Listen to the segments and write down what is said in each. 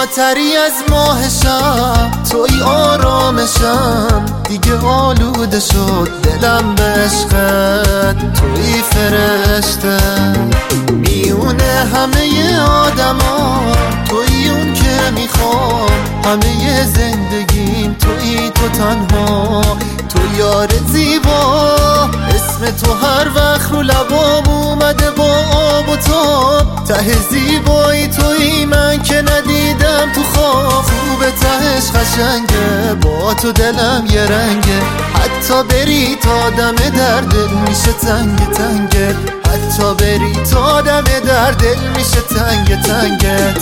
زیباتری از ماه شب، توی آرامشم، دیگه آلوده شد دلم به عشقت. توی فرشته میونه همه آدما، توی اون که میخوام همه زندگیم، توی تو تنها، تو یار زیبا. اسم تو هر وقت رو لبام اومده با آب و تاب، ته زیبایی توی من که ندیدم تو خواب. خوبه تهش قشنگه، با تو دلم یه رنگه، حتی بری تا دم در دل میشه تنگ تنگه، حتی بری تا دم در دل میشه تنگ تنگت.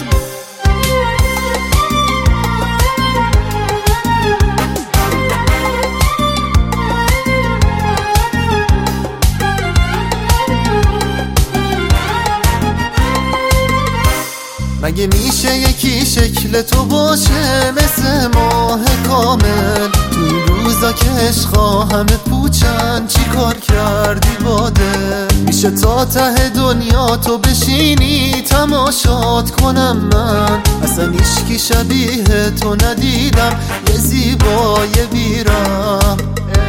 مگه میشه یکی شکل تو باشه مثل ماه کامل؟ تو این روزا که عشقا همه پوچن، چی کار کردی با دل؟ میشه تا ته دنیا تو بشینی تماشات کنم من؟ اصلا هیچکی شبیه تو ندیدم، یه زیبای بیرم.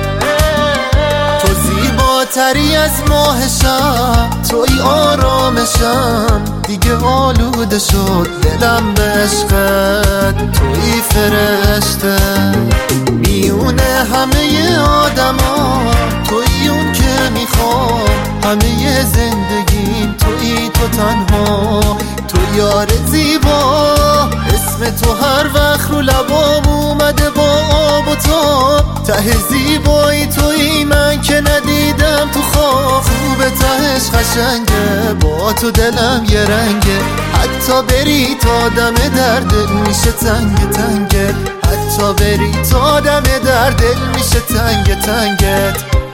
تو زیباتری از ماه شب، توی آرامشم، دیگه آلوده شد دلم به عشقت. توی فرشته میونه همه آدما، توی اون که میخوام همه زندگیم، توی تو تنها، تو یار زیبا. اسم تو هر وقت رو لبام اومده با آب و تاب، ته زیبایی توی من که ندیدم تو خواب. خوبه تهش قشنگه، با تو دلم یه رنگه، حتی بری تا دم در دل میشه تنگ تنگه، حتی بری تا دم در دل میشه تنگ تنگت.